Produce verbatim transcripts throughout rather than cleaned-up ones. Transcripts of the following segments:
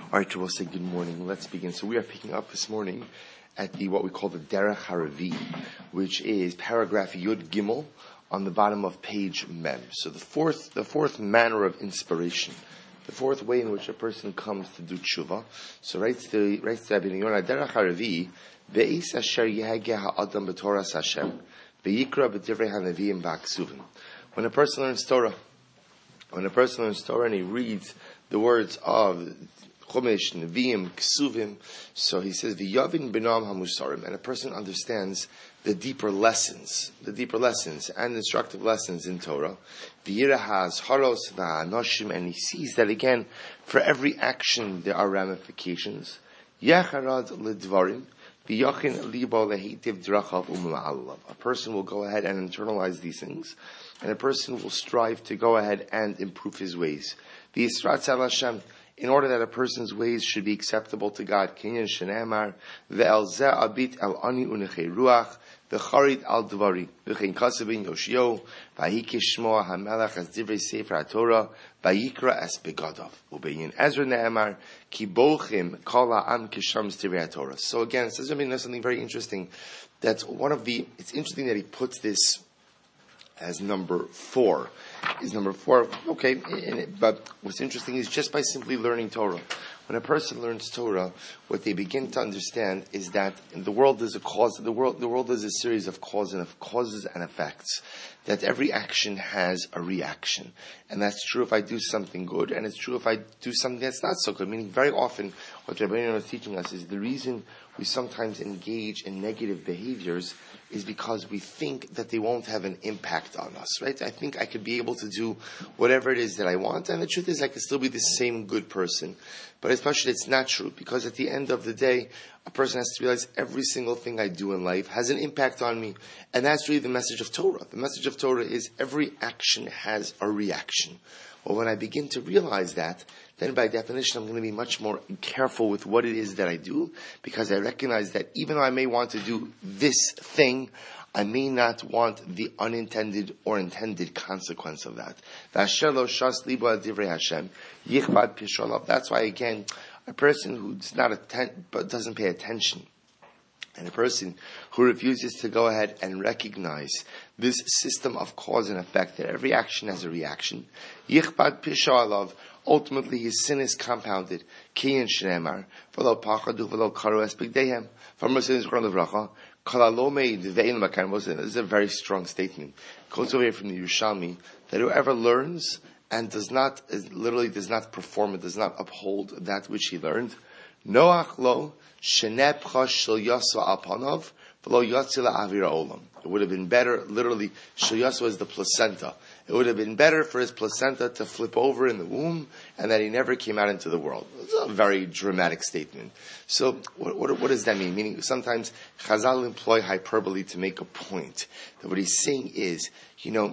All right, we'll say good morning. Let's begin. So we are picking up this morning at the what we call the Derech Haravi, which is paragraph Yud Gimel on the bottom of page Mem. So the fourth, the fourth manner of inspiration, the fourth way in which a person comes to do tshuva. So writes the writes the Rabbi Yonah Derech Haravi ve'is asher yehageh ha'adam b'toras Hashem ve'yikra b'divrei hanavim v'aksuvim. When a person learns Torah, when a person learns Torah and he reads the words of Chumash, Nevi'im, Ksuvim, so he says, V'yavin b'nam hamusarim, and a person understands the deeper lessons, the deeper lessons and instructive lessons in Torah. V'yira has haros v'anoshim, and he sees that again, for every action there are ramifications. Yacharad l'dvarim, v'yachin libo lehitiv drachav um'ma'alav. A person will go ahead and internalize these things, and a person will strive to go ahead and improve his ways. V'yisratz al Hashem, in order that a person's ways should be acceptable to God. Kinyan shenemar ve'el zeh abit al ani unechei ruach v'charit al dvari v'chein kasabin yoshio v'hikish shmoa hamelach as divrei sefer haTorah v'yikra es begadav ubeyin Ezra neemar ki bochim kol ha'am kisham divrei haTorah. So again, it says something very interesting. That's one of the. It's interesting that he puts this as number four. Is number four, okay, but what's interesting is just by simply learning Torah. When a person learns Torah, what they begin to understand is that the world is a cause, the world, the world is a series of causes and of causes and effects. That every action has a reaction. And that's true if I do something good, and it's true if I do something that's not so good. Meaning very often, what Rabbi Yonah is teaching us is the reason we sometimes engage in negative behaviors is because we think that they won't have an impact on us, right? I think I could be able to do whatever it is that I want, and the truth is I could still be the same good person. But especially it's not true, because at the end of the day, a person has to realize every single thing I do in life has an impact on me. And that's really the message of Torah. The message of Torah is every action has a reaction. Well, when I begin to realize that, then by definition I'm going to be much more careful with what it is that I do, because I recognize that even though I may want to do this thing, I may not want the unintended or intended consequence of that. That's why, again, a person who's not atten- but doesn't pay attention, and a person who refuses to go ahead and recognize this system of cause and effect, that every action has a reaction, yichbad pisha alav, ultimately his sin is compounded. Kiyin shneimar, v'lo pachadu v'lo karu es bigdeihem. From Muslims, this is a very strong statement. It goes over here from the Yerushalmi, that whoever learns and does not, literally does not perform, it does not uphold that which he learned, Noach lo shenepcha shel yasva alpanav v'lo yatzila avira olam. It would have been better, literally, shel yasva is the placenta. It would have been better for his placenta to flip over in the womb and that he never came out into the world. It's a very dramatic statement. So what, what, what does that mean? Meaning sometimes Chazal employ hyperbole to make a point. That what he's saying is, you know,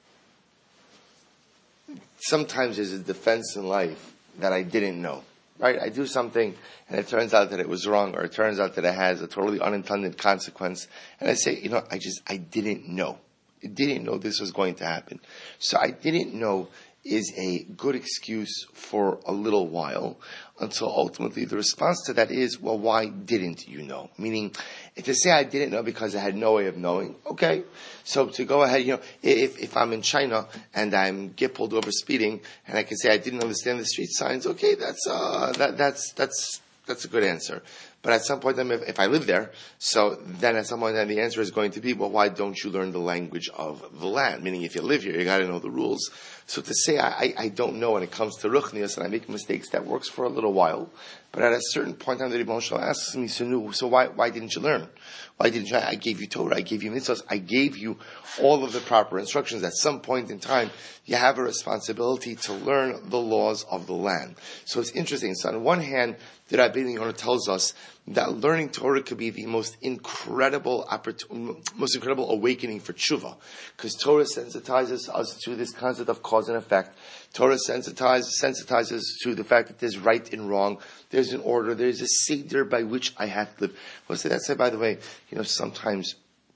sometimes there's a defense in life that I didn't know. Right? I do something and it turns out that it was wrong, or it turns out that it has a totally unintended consequence. And I say, you know, I just, I didn't know. I didn't know this was going to happen. So I didn't know is a good excuse for a little while, until ultimately the response to that is, well, why didn't you know? Meaning, to say I didn't know because I had no way of knowing, okay. So to go ahead, you know, if, if I'm in China and I'm get pulled over speeding, and I can say I didn't understand the street signs, okay, that's, uh, that, that's, that's, that's a good answer. But at some point, if, if I live there, so then at some point, then the answer is going to be, well, why don't you learn the language of the land? Meaning, if you live here, you got to know the rules. So to say I, I don't know when it comes to ruchnius and I make mistakes, that works for a little while. But at a certain point, the Rebbe Moshe asks me, so, so why why didn't you learn? Why didn't you? I gave you Torah, I gave you mitzvahs, I gave you all of the proper instructions. At some point in time, you have a responsibility to learn the laws of the land. So it's interesting. So on one hand, the Rabbi Yonah tells us that learning Torah could be the most incredible, most incredible awakening for tshuva, because Torah sensitizes us to this concept of cause and effect. Torah sensitizes, sensitizes to the fact that there's right and wrong, there's an order, there's a seder by which I have to live. Well, so that's, by the way, you know, sometimes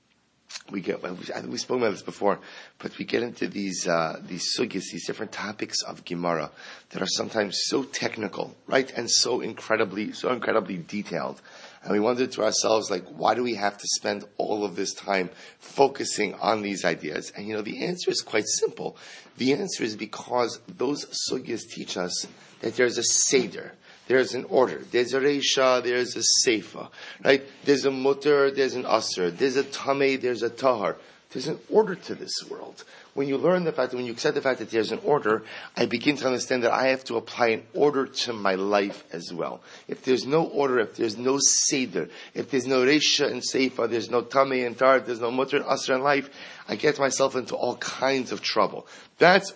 we get, I think we spoke about this before, but we get into these, uh, these sugis, these different topics of Gemara that are sometimes so technical, right? And so incredibly, so incredibly detailed. And we wondered to ourselves, like, why do we have to spend all of this time focusing on these ideas? And you know, the answer is quite simple. The answer is because those sugyas teach us that there's a seder. There's an order. There's a reisha, there's a seifa, right? There's a mutter, there's an asr. There's a tameh, there's a tahar. There's an order to this world. When you learn the fact, when you accept the fact that there's an order, I begin to understand that I have to apply an order to my life as well. If there's no order, if there's no seder, if there's no reisha and seifa, there's no tameh and tahar, there's no mutter and asr in life, I get myself into all kinds of trouble. That's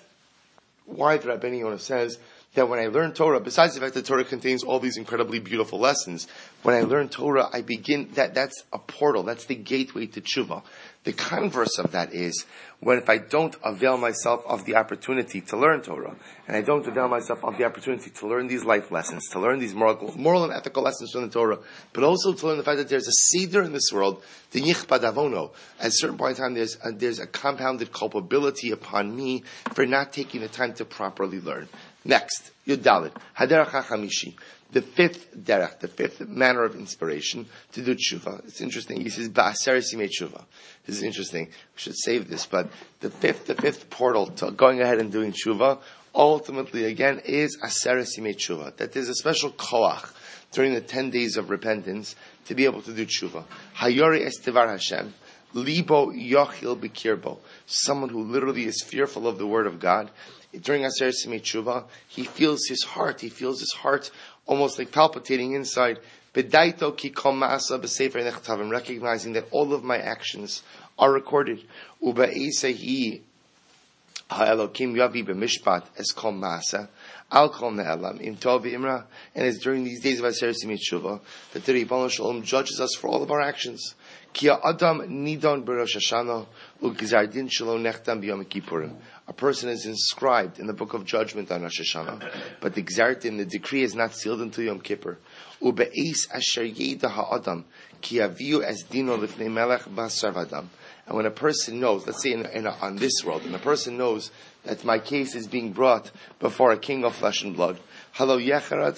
why the Rabbeinu Yonah says that when I learn Torah, besides the fact that Torah contains all these incredibly beautiful lessons, when I learn Torah, I begin, that, that's a portal, that's the gateway to tshuva. The converse of that is, when if I don't avail myself of the opportunity to learn Torah, and I don't avail myself of the opportunity to learn these life lessons, to learn these moral, moral and ethical lessons from the Torah, but also to learn the fact that there's a seder in this world, the yichbad avono, at a certain point in time there's a, there's a compounded culpability upon me for not taking the time to properly learn. Next, Yud Haderach HaChamishi, the fifth derech, the fifth manner of inspiration to do tshuva. It's interesting. He says Ba'aseres Yimei tshuva. This is interesting. We should save this, but the fifth, the fifth portal to going ahead and doing tshuva, ultimately again is Aseres Yimei tshuva. That there's a special koach during the ten days of repentance to be able to do tshuva. Hayori estivar Hashem. Libo yochil b'kirbo. Someone who literally is fearful of the word of God. During Aseres Yimei tshuva, he feels his heart. He feels his heart almost like palpitating inside. Bedaito ki kol ma'asa b'sefer nechtavim, recognizing that all of my actions are recorded. Uba'esehi ha'elokim yavi b'mishpat es kol ma'asa al kol ne'elam im tov v'imra. And it's during these days of Aseres Yimei tshuva that the Ribbon Shalom judges us for all of our actions. Ki ha'adam nidon b'rosh Hashanah u'gzar din shelo nechtam b'yom kippurim. A person is inscribed in the book of judgment on Rosh Hashanah, but the gzar din, the decree, is not sealed until Yom Kippur. Ube'eis asher yeda ha'adam ki aviu es dino lifnei melech basar v'adam. And when a person knows, let's say in, in, on this world, and a person knows that my case is being brought before a king of flesh and blood, so a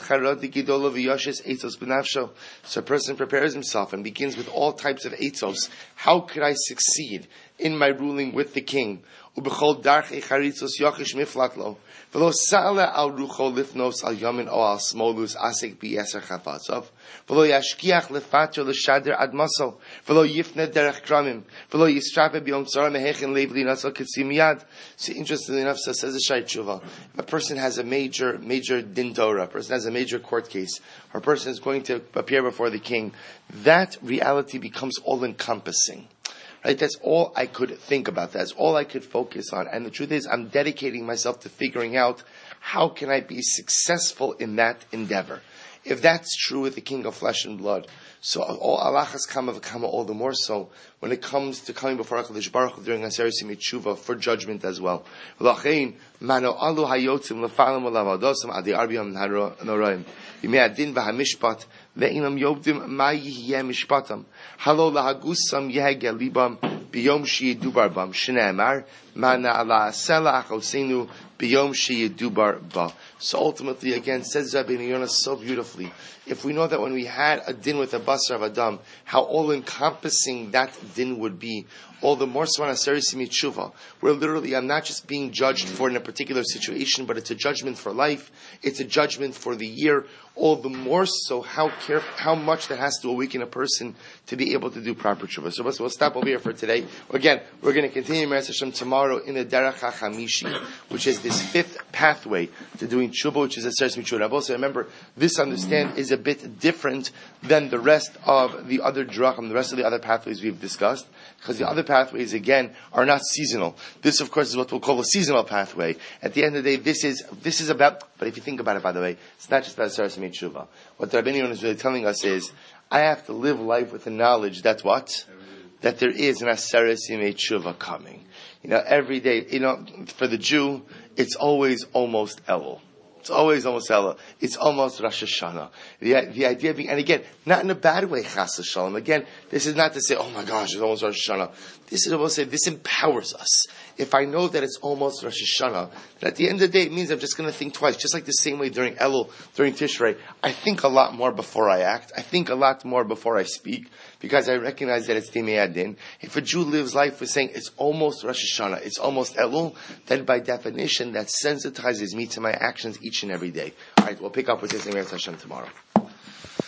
person prepares himself and begins with all types of eitzos. How could I succeed in my ruling with the king? Ubechol darchei charitzos yochish miflatlo. V'lo sa'ala al rucho lifnos al yamin o al smolus asik b'yeser chafatzov. V'lo yashkiach lefater l'shader admaso. V'lo yifne derech kramim. V'lo yistrape b'yom tzara mehechin leivli naso kitsim yad. So interestingly enough, says the Shai Tshuva, if a person has a major, major din Torah, a person has a major court case, or a person is going to appear before the king, that reality becomes all-encompassing. Right? That's all I could think about. That's all I could focus on. And the truth is, I'm dedicating myself to figuring out how can I be successful in that endeavor. If that's true with the king of flesh and blood, so all alachas kama v'kama, all the more so when it comes to coming before HaKadosh Baruch Hu during Aseres Yimei tshuva for judgment as well. V'lachein mano alu hayotzim lefalim u'lavadosim adi arbiyam noraim yimei adin v'hamishpat ve'inam yobdim ma yihyeh mishpatam halo lahagusam yehege libam biyom sheyidubar bam shneimar mana ala asela achosenu biyom sheyidubar ba. So ultimately, again, says Rabbeinu Yonah so beautifully, if we know that when we had a din with a basar v'adam, how all-encompassing that din would be, all the more so on Aseres Yimei tshuva, where literally I'm not just being judged for in a particular situation, but it's a judgment for life, it's a judgment for the year, all the more so how care, how much that has to awaken a person to be able to do proper tshuva. So we'll stop over here for today. Again, we're going to continue Me'ez Hashem tomorrow in the Derech HaChamishi, which is this fifth pathway to doing tshuva, which is Aseres Yimei tshuva. Also remember, this understand is a bit different than the rest of the other drachim, the rest of the other pathways we've discussed, because the other pathways, again, are not seasonal. This, of course, is what we'll call a seasonal pathway. At the end of the day, this is this is about, but if you think about it, by the way, it's not just about Aseres Yimei tshuva. What the Rabbeinu Yonah is really telling us is, I have to live life with the knowledge that what? That there is an Aseres Yimei tshuva coming. You know, every day, you know, for the Jew, it's always almost Elul. It's always almost Elul. It's almost Rosh Hashanah. The, the idea being, and again, not in a bad way, Chas Shalom. Again, this is not to say, oh my gosh, it's almost Rosh Hashanah. This is almost say, this empowers us. If I know that it's almost Rosh Hashanah, that at the end of the day, it means I'm just going to think twice. Just like the same way during Elul, during Tishrei, I think a lot more before I act. I think a lot more before I speak, because I recognize that it's Timei Adin. If a Jew lives life with saying, it's almost Rosh Hashanah, it's almost Elul, then by definition, that sensitizes me to my actions each and every day. All right, we'll pick up with this in Hashem tomorrow.